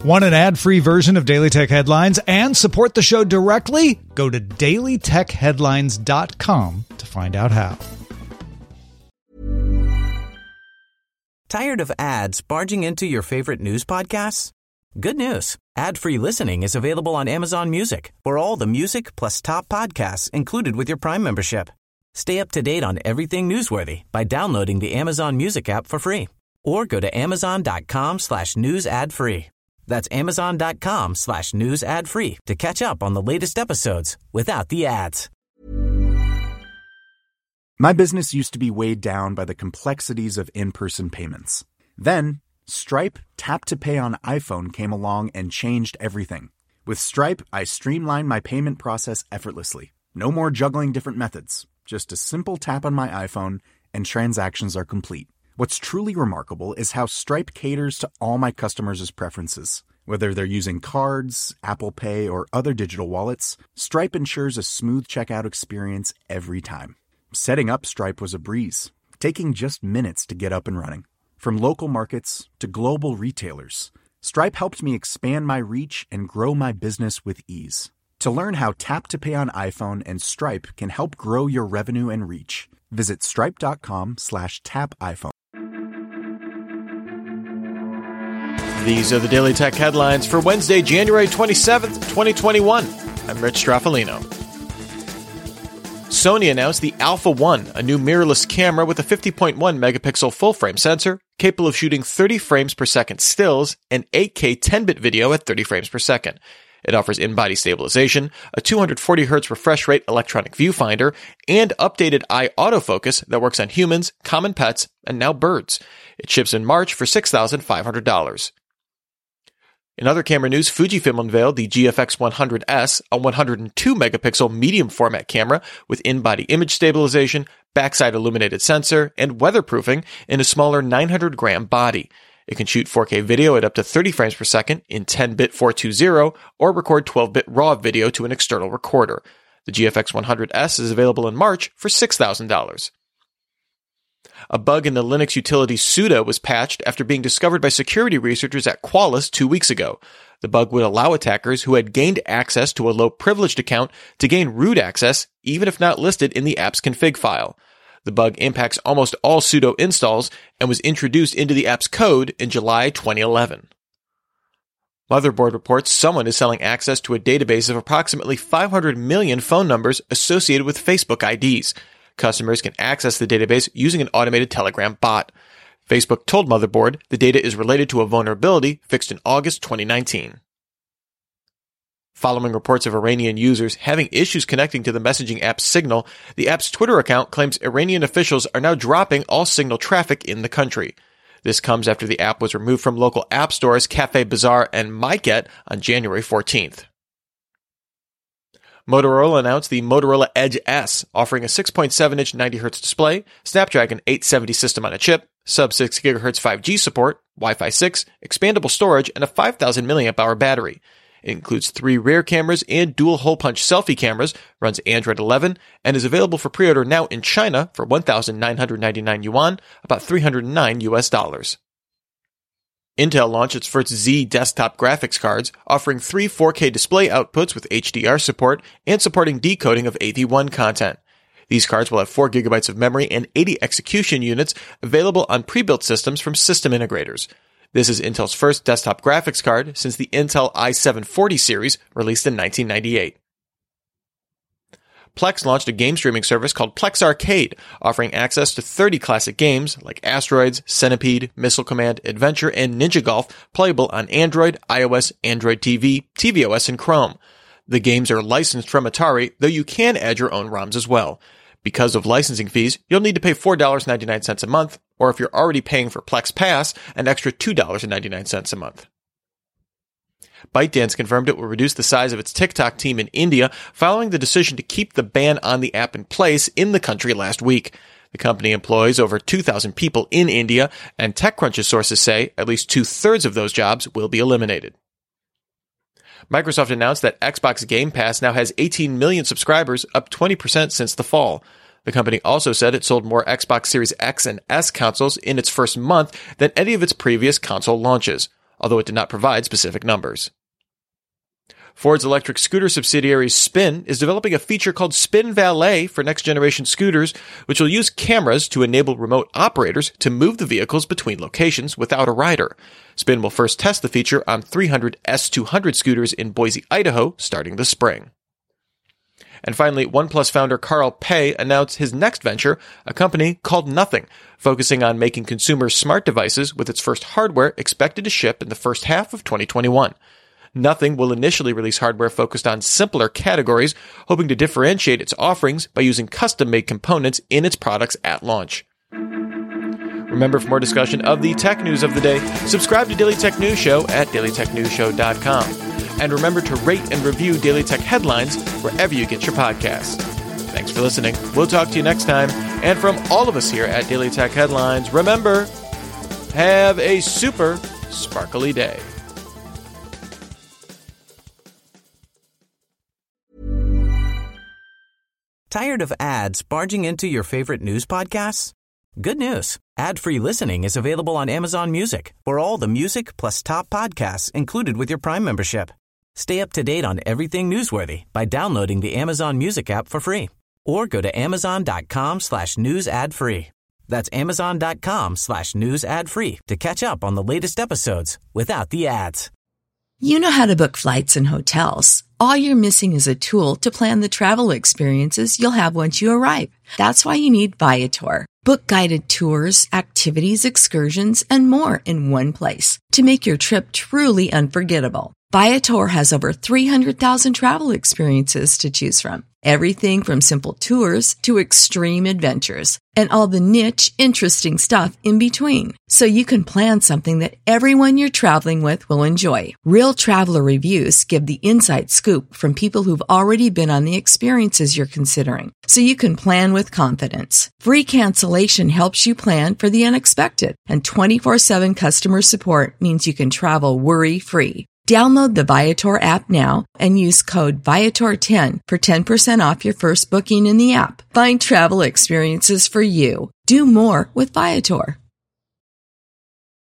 Want an ad-free version of Daily Tech Headlines and support the show directly? Go to dailytechheadlines.com to find out how. Tired of ads barging into your favorite news podcasts? Good news. Ad-free listening is available on Amazon Music for all the music plus top podcasts included with your Prime membership. Stay up to date on everything newsworthy by downloading the Amazon Music app for free or go to amazon.com/news ad free. That's amazon.com/news ad free to catch up on the latest episodes without the ads. My business used to be weighed down by the complexities of in-person payments. Then, Stripe Tap to Pay on iPhone came along and changed everything. With Stripe, I streamlined my payment process effortlessly. No more juggling different methods. Just a simple tap on my iPhone and transactions are complete. What's truly remarkable is how Stripe caters to all my customers' preferences. Whether they're using cards, Apple Pay, or other digital wallets, Stripe ensures a smooth checkout experience every time. Setting up Stripe was a breeze, taking just minutes to get up and running. From local markets to global retailers, Stripe helped me expand my reach and grow my business with ease. To learn how Tap to Pay on iPhone and Stripe can help grow your revenue and reach, visit stripe.com/tapiphone. These are the Daily Tech headlines for Wednesday, January 27th, 2021. I'm Rich Straffolino. Sony announced the Alpha 1, a new mirrorless camera with a 50.1 megapixel full-frame sensor, capable of shooting 30 frames per second stills and 8K 10-bit video at 30 frames per second. It offers in-body stabilization, a 240Hz refresh rate electronic viewfinder, and updated eye autofocus that works on humans, common pets, and now birds. It ships in March for $6,500. In other camera news, Fujifilm unveiled the GFX 100S, a 102-megapixel medium-format camera with in-body image stabilization, backside illuminated sensor, and weatherproofing in a smaller 900-gram body. It can shoot 4K video at up to 30 frames per second in 10-bit 420 or record 12-bit RAW video to an external recorder. The GFX 100S is available in March for $6,000. A bug in the Linux utility sudo was patched after being discovered by security researchers at Qualys 2 weeks ago. The bug would allow attackers who had gained access to a low-privileged account to gain root access, even if not listed in the app's config file. The bug impacts almost all sudo installs and was introduced into the app's code in July 2011. Motherboard reports someone is selling access to a database of approximately 500 million phone numbers associated with Facebook IDs. Customers can access the database using an automated Telegram bot. Facebook told Motherboard the data is related to a vulnerability fixed in August 2019. Following reports of Iranian users having issues connecting to the messaging app Signal, the app's Twitter account claims Iranian officials are now dropping all Signal traffic in the country. This comes after the app was removed from local app stores Cafe Bazaar and MyGet on January 14th. Motorola announced the Motorola Edge S, offering a 6.7-inch 90Hz display, Snapdragon 870 system on a chip, sub-6 GHz 5G support, Wi-Fi 6, expandable storage, and a 5,000 mAh battery. It includes 3 rear cameras and dual hole-punch selfie cameras, runs Android 11, and is available for pre-order now in China for 1,999 yuan, about $309 US. Intel launched its first Z desktop graphics cards, offering 3 4K display outputs with HDR support and supporting decoding of AV1 content. These cards will have 4 GB of memory and 80 execution units available on pre-built systems from system integrators. This is Intel's first desktop graphics card since the Intel i740 series released in 1998. Plex launched a game streaming service called Plex Arcade, offering access to 30 classic games like Asteroids, Centipede, Missile Command, Adventure, and Ninja Golf, playable on Android, iOS, Android TV, tvOS, and Chrome. The games are licensed from Atari, though you can add your own ROMs as well. Because of licensing fees, you'll need to pay $4.99 a month, or if you're already paying for Plex Pass, an extra $2.99 a month. ByteDance confirmed it will reduce the size of its TikTok team in India following the decision to keep the ban on the app in place in the country last week. The company employs over 2,000 people in India, and TechCrunch's sources say at least 2/3 of those jobs will be eliminated. Microsoft announced that Xbox Game Pass now has 18 million subscribers, up 20% since the fall. The company also said it sold more Xbox Series X and S consoles in its first month than any of its previous console launches. although it did not provide specific numbers. Ford's electric scooter subsidiary Spin is developing a feature called Spin Valet for next-generation scooters, which will use cameras to enable remote operators to move the vehicles between locations without a rider. Spin will first test the feature on 300 S200 scooters in Boise, Idaho, starting this spring. And finally, OnePlus founder Carl Pei announced his next venture, a company called Nothing, focusing on making consumer smart devices with its first hardware expected to ship in the first half of 2021. Nothing will initially release hardware focused on simpler categories, hoping to differentiate its offerings by using custom-made components in its products at launch. Remember, for more discussion of the tech news of the day, subscribe to Daily Tech News Show at dailytechnewsshow.com. And remember to rate and review Daily Tech Headlines wherever you get your podcasts. Thanks for listening. We'll talk to you next time. And from all of us here at Daily Tech Headlines, remember, have a super sparkly day. Tired of ads barging into your favorite news podcasts? Good news. Ad-free listening is available on Amazon Music for all the music plus top podcasts included with your Prime membership. Stay up to date on everything newsworthy by downloading the Amazon Music app for free or go to amazon.com/news ad free. That's amazon.com/news ad free to catch up on the latest episodes without the ads. You know how to book flights and hotels. All you're missing is a tool to plan the travel experiences you'll have once you arrive. That's why you need Viator. Book guided tours, activities, excursions, and more in one place to make your trip truly unforgettable. Viator has over 300,000 travel experiences to choose from. Everything from simple tours to extreme adventures and all the niche, interesting stuff in between. So you can plan something that everyone you're traveling with will enjoy. Real traveler reviews give the inside scoop from people who've already been on the experiences you're considering. So you can plan with confidence. Free cancellation helps you plan for the unexpected. And 24/7 customer support means you can travel worry-free. Download the Viator app now and use code Viator10 for 10% off your first booking in the app. Find travel experiences for you. Do more with Viator.